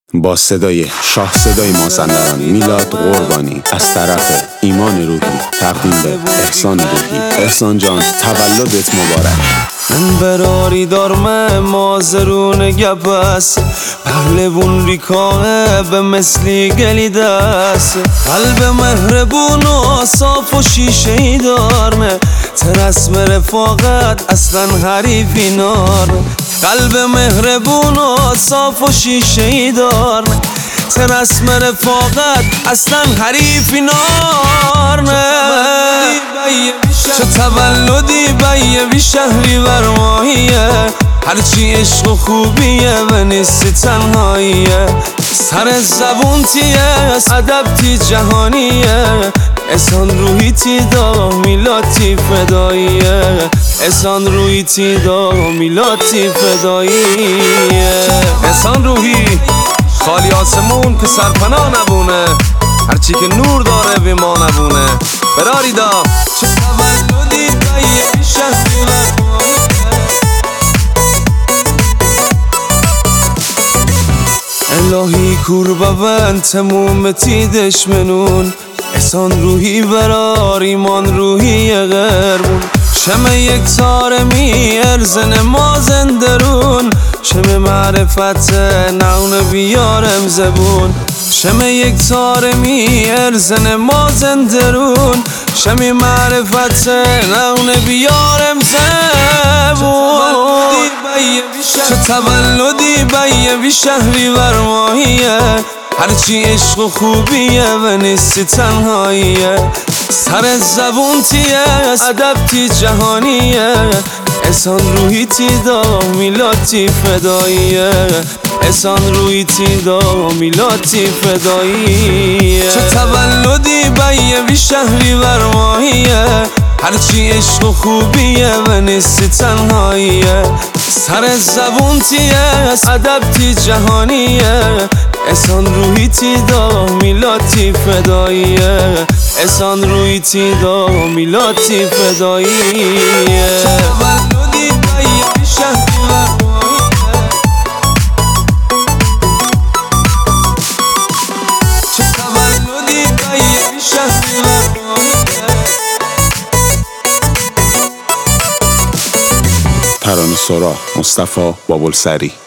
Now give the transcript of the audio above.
با صدای شاه صدای مازندران میلاد قربانی از طرف ایمان روحی تقدیم به احسان روحی. احسان جان تولدت مبارک. من براری دارم مازرون گپ است، پهلوون ریکاه به مثلی گلی دست، قلب مهربون و صاف و شیشه ای دارم، ترسم رفاقت اصلا حریفی نارم. قلب مهربون و صاف و شیشه ای دارم، ترسم رفاقت اصلا حریفی نارم. چه تولدی بیه بی شهری ورماهیه، هرچی عشق و خوبیه و نیستی تنهاییه. سر زبون تیه ادب تی جهانیه، احسان روحی تی دا میلاد تی فداییه، احسان روحی تی دا میلاد تی فداییه. احسان روحی خالی آسمون که سرپناه نبونه، هرچی که نور داره به ما نبونه. براری دا چه تولدی بیه شهری ورماهیه. الهی کور ببند تموم تی دشمنون، احسان روحی برار ایمان روحی غربون. شمه یک تار می ارزن مازندرون، شمه معرفت نون بیارم زبون. شمه یک تار می ارزن مازندرون، شمه معرفت نون بیارم زبون. چه تولدی بیه بی شهری ورماهیه، هرچی عشق و خوبیه و نیستی تنهاییه. سر زبون تیه ادب تی جهانیه، احسان روحی تی دا میلاد تی فداییه، احسان روحی تی دا میلاد تی فداییه. چه تولدی بیه بی شهری ورماهیه، هرچی عشق و خوبیه و نیستی تنهاییه. سر زبون تیه ادب تی جهانیه، احسان روحی تی دا میلاد تی فداییه، احسان روحی تی دا میلاد تی فداییه. چه تولدی بیه بی شهری ورماهیه، چه تولدی بیه بی شهری ورماهیه. ترانه سرا مصطفی بابلسری.